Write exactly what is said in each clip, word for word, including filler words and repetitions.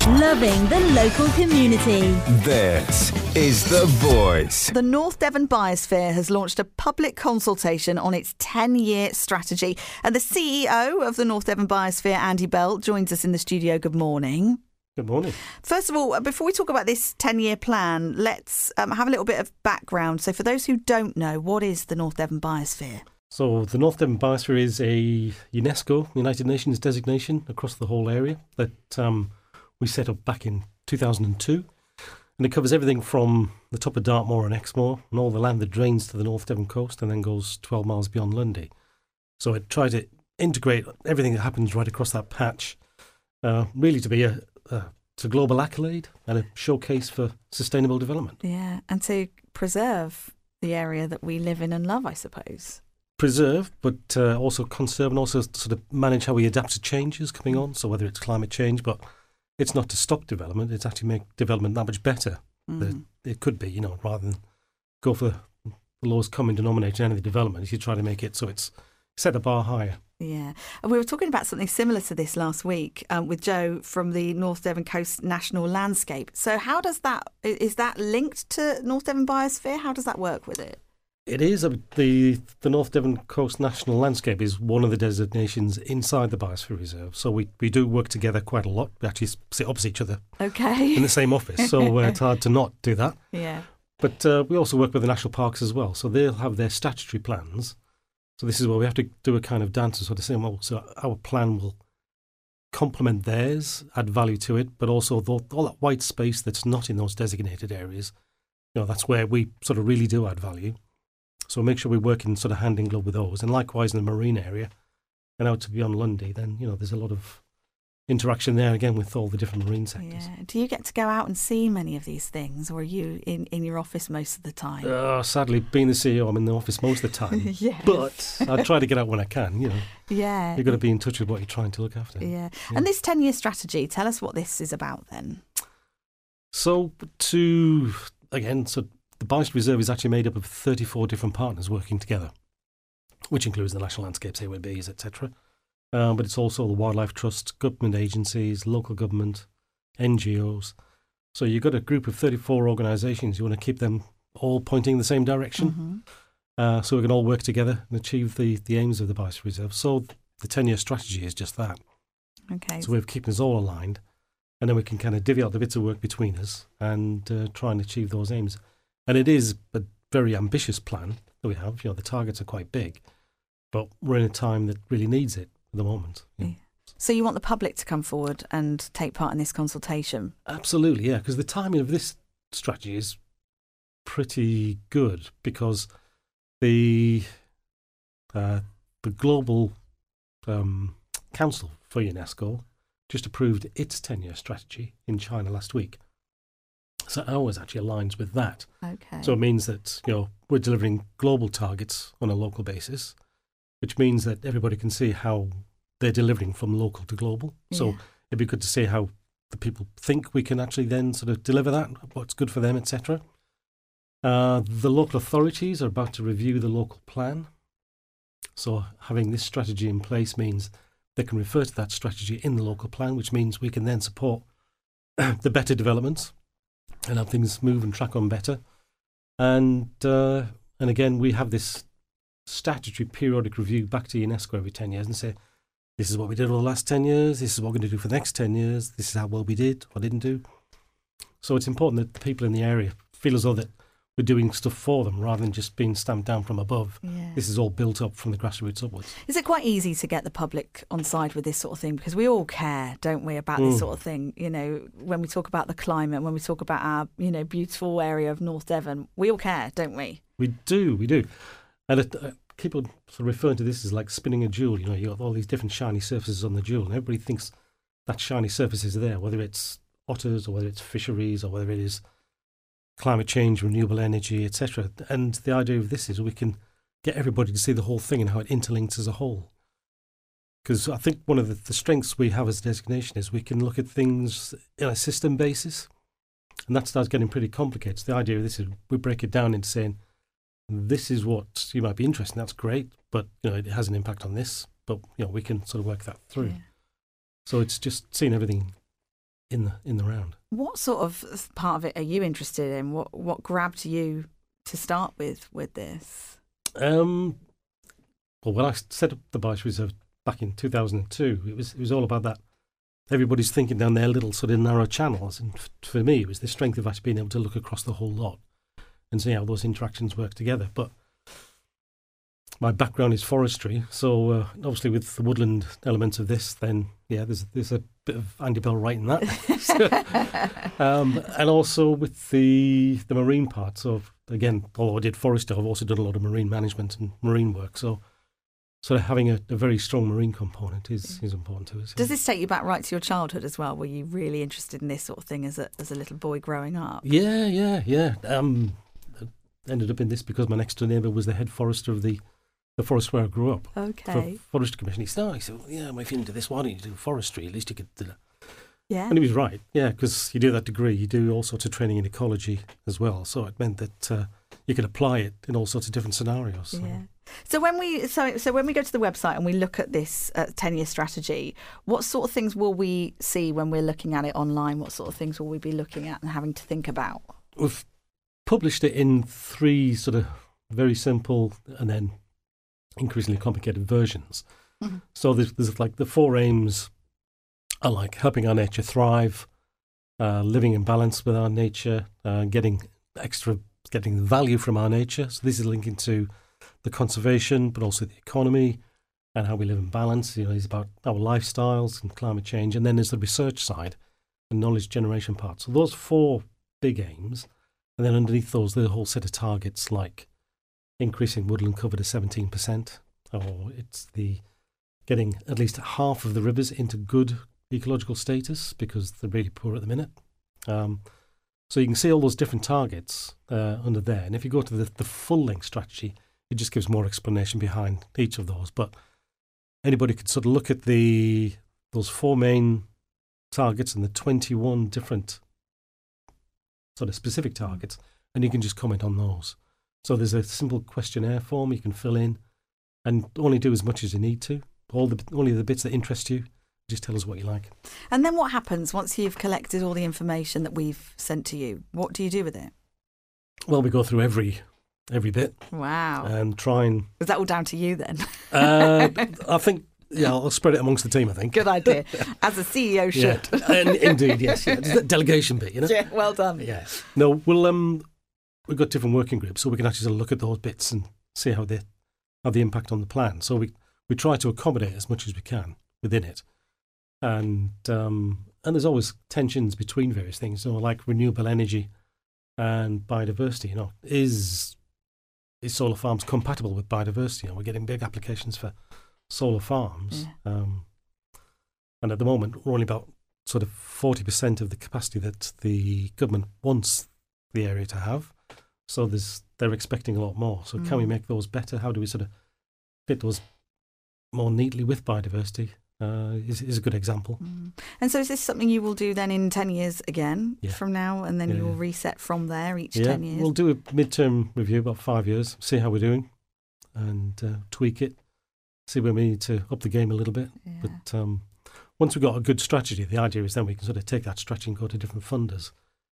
Loving the local community. This is The Voice. The North Devon Biosphere has launched a public consultation on its ten-year strategy. And the C E O of the North Devon Biosphere, Andy Bell, joins us in the studio. Good morning. Good morning. First of all, before we talk about this ten-year plan, let's um, have a little bit of background. So for those who don't know, what is the North Devon Biosphere? So the North Devon Biosphere is a UNESCO, United Nations designation across the whole area that um, we set up back in two thousand two. And it covers everything from the top of Dartmoor and Exmoor and all the land that drains to the North Devon coast and then goes twelve miles beyond Lundy. So it tried to integrate everything that happens right across that patch, uh, really to be a, a, a global accolade and a showcase for sustainable development. Yeah, and to preserve the area that we live in and love, I suppose. Preserve, but uh, also conserve and also sort of manage how we adapt to changes coming on. So whether it's climate change, but it's not to stop development, it's actually make development that much better mm. than it could be, you know, rather than go for the lowest common denominator in any development. You try to make it so it's set the bar higher. Yeah. And we were talking about something similar to this last week um, with Joe from the North Devon Coast National Landscape. So how does that, is that linked to North Devon Biosphere? How does that work with it? It is. Uh, the the North Devon Coast National Landscape is one of the designations inside the Biosphere Reserve. So we, we do work together quite a lot. We actually sit opposite each other okay. in the same office. So uh, it's hard to not do that. Yeah. But uh, we also work with the national parks as well. So they'll have their statutory plans. So this is where we have to do a kind of dance to sort of say, well, so our plan will complement theirs, add value to it, but also the, all that white space that's not in those designated areas, you know, that's where we sort of really do add value. So make sure we work in sort of hand in glove with those. And likewise in the marine area and out to beyond Lundy, then, you know, there's a lot of interaction there again with all the different marine sectors. Yeah. Do you get to go out and see many of these things, or are you in, in your office most of the time? Uh, sadly, being the C E O, I'm in the office most of the time. Yes. But I try to get out when I can, you know. Yeah. You've got to be in touch with what you're trying to look after. Yeah. yeah. And this ten-year strategy, tell us what this is about then. So to, again, so the Biosphere Reserve is actually made up of thirty-four different partners working together, which includes the National Landscapes, A W B S, et cetera. Um, but it's also the Wildlife Trust, government agencies, local government, N G Os. So you've got a group of thirty-four organisations. You want to keep them all pointing in the same direction. Mm-hmm. Uh, so we can all work together and achieve the, the aims of the Biosphere Reserve. So the ten-year strategy is just that. Okay. So we're keeping us all aligned, and then we can kind of divvy out the bits of work between us and uh, try and achieve those aims. And it is a very ambitious plan that we have. You know, the targets are quite big, but we're in a time that really needs it at the moment. Yeah. Yeah. So you want the public to come forward and take part in this consultation? Absolutely, yeah, because the timing of this strategy is pretty good because the uh, the Global um, Council for UNESCO just approved its ten-year strategy in China last week. So ours actually aligns with that. Okay. So it means that, you know, we're delivering global targets on a local basis, which means that everybody can see how they're delivering from local to global. Yeah. So it'd be good to see how the people think we can actually then sort of deliver that, what's good for them, et cetera. Uh, the local authorities are about to review the local plan. So having this strategy in place means they can refer to that strategy in the local plan, which means we can then support the better developments and have things move and track on better. And uh, and again, we have this statutory periodic review back to UNESCO every ten years and say, this is what we did over the last ten years, this is what we're going to do for the next ten years, this is how well we did or didn't do. So it's important that the people in the area feel as though that we're doing stuff for them rather than just being stamped down from above. Yeah. This is all built up from the grassroots upwards. Is it quite easy to get the public on side with this sort of thing? Because we all care, don't we, about mm. this sort of thing. You know, when we talk about the climate, when we talk about our, you know, beautiful area of North Devon, we all care, don't we? We do, we do. And it, uh, people sort of referring to this as like spinning a jewel. You know, you got all these different shiny surfaces on the jewel, and everybody thinks that shiny surface is there, whether it's otters or whether it's fisheries or whether it is climate change, renewable energy, et cetera. And the idea of this is we can get everybody to see the whole thing and how it interlinks as a whole. Because I think one of the, the strengths we have as a designation is we can look at things on a system basis, and that starts getting pretty complicated. So the idea of this is we break it down into saying, this is what you might be interested in, that's great, but you know it has an impact on this, but you know we can sort of work that through. Yeah. So it's just seeing everything in the in the round. What sort of part of it are you interested in? What what grabbed you to start with with this? Um, well, when I set up the Bias Reserve back in two thousand two, it was it was all about that. Everybody's thinking down their little sort of narrow channels, and f- for me, it was the strength of actually being able to look across the whole lot and see how those interactions work together. But my background is forestry, so uh, obviously with the woodland elements of this, then yeah, there's there's a bit of Andy Bell right in that, so, um, and also with the the marine part. So again, although I did forestry, I've also done a lot of marine management and marine work. So sort of having a, a very strong marine component is is important to us. Does this take you back right to your childhood as well? Were you really interested in this sort of thing as a as a little boy growing up? Yeah, yeah, yeah. Um, I ended up in this because my next door neighbour was the head forester of the. The forest where I grew up. Okay. For Forestry Commission. He said, oh, he said, well, yeah, if you're into this, why don't you do forestry? At least you could do that. Yeah. And he was right. Yeah, because you do that degree, you do all sorts of training in ecology as well. So it meant that uh, you could apply it in all sorts of different scenarios. So. Yeah. So when we so so when we go to the website and we look at this uh, ten-year strategy, what sort of things will we see when we're looking at it online? What sort of things will we be looking at and having to think about? We've published it in three sort of very simple and then increasingly complicated versions. Mm-hmm. So there's, there's like the four aims are like helping our nature thrive, uh, living in balance with our nature, uh, getting extra, getting value from our nature. So this is linking to the conservation, but also the economy and how we live in balance. You know, it's about our lifestyles and climate change. And then there's the research side and knowledge generation part. So those four big aims, and then underneath those, there's a whole set of targets like increasing woodland cover to seventeen percent, or it's the getting at least half of the rivers into good ecological status because they're really poor at the minute. Um, so you can see all those different targets uh, under there. And if you go to the, the full-length strategy, it just gives more explanation behind each of those. But anybody could sort of look at the those four main targets and the twenty-one different sort of specific targets, and you can just comment on those. So there's a simple questionnaire form you can fill in and only do as much as you need to. All the only the bits that interest you, just tell us what you like. And then what happens once you've collected all the information that we've sent to you? What do you do with it? Well, we go through every every bit. Wow. And try and... Is that all down to you then? uh, I think, yeah, I'll spread it amongst the team, I think. Good idea. As a C E O should. Yeah. And, indeed, yes. Yeah. It's the delegation bit, you know? Yeah, well done. Yeah. No, we'll... um. We've got different working groups, so we can actually sort of look at those bits and see how they have the impact on the plan. So we we try to accommodate as much as we can within it, and um, and there's always tensions between various things. You know, like renewable energy and biodiversity. You know, is is solar farms compatible with biodiversity? You know, we're getting big applications for solar farms, yeah. um, and at the moment we're only about sort of forty percent of the capacity that the government wants the area to have. So there's, they're expecting a lot more. So mm. can we make those better? How do we sort of fit those more neatly with biodiversity? Uh, is, is a good example. Mm. And so is this something you will do then in ten years again yeah. from now, and then yeah, you will yeah. reset from there each yeah. ten years? We'll do a midterm review, about five years, see how we're doing and uh, tweak it, see where we need to up the game a little bit. Yeah. But um, once we've got a good strategy, the idea is then we can sort of take that strategy and go to different funders,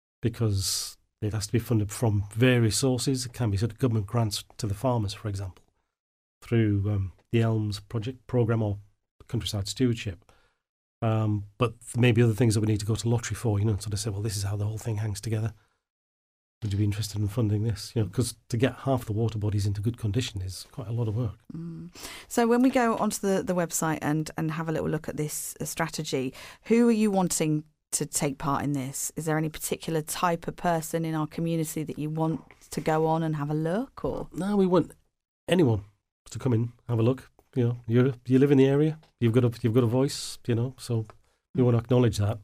because it has to be funded from various sources. It can be sort of government grants to the farmers, for example, through um, the ELMS project program or countryside stewardship. Um, but there may be other things that we need to go to lottery for, you know, and sort of say, well, this is how the whole thing hangs together. Would you be interested in funding this? You know, because to get half the water bodies into good condition is quite a lot of work. Mm. So when we go onto the, the website and, and have a little look at this uh, strategy, who are you wanting to take part in this? Is there any particular type of person in our community that you want to go on and have a look? Or no, we want anyone to come in, have a look. You know, you you live in the area, you've got a you've got a voice. You know, so we want to acknowledge that.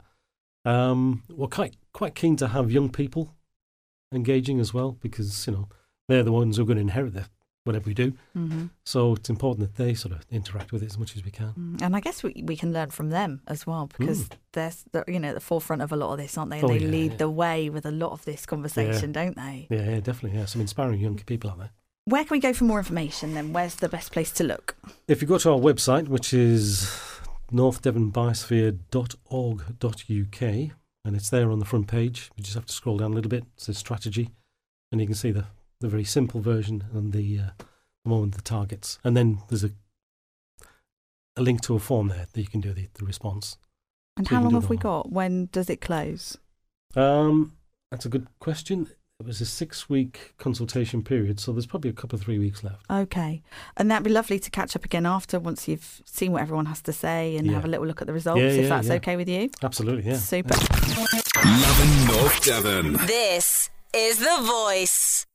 Um, we're quite quite keen to have young people engaging as well, because you know they're the ones who are going to inherit the whatever we do. Mm-hmm. So it's important that they sort of interact with it as much as we can. And I guess we we can learn from them as well, because mm. they're, they're you know at the forefront of a lot of this, aren't they? And oh, they yeah, lead yeah. the way with a lot of this conversation, yeah. don't they? Yeah, yeah, definitely. Yeah, some inspiring young people out there. Where can we go for more information then? Where's the best place to look? If you go to our website, which is north devon biosphere dot org dot U K, and it's there on the front page. You just have to scroll down a little bit. It says strategy, and you can see the, the very simple version and the, uh, the one with the targets. And then there's a a link to a form there that you can do the, the response. And So you how can long do have it we online. got? When does it close? Um, that's a good question. It was a six-week consultation period, so there's probably a couple of three weeks left. Okay. And that'd be lovely to catch up again after, once you've seen what everyone has to say and Yeah. have a little look at the results, Yeah, if yeah, that's yeah. okay with you. Absolutely, yeah. Super. Yeah. Loving North Devon. This is The Voice.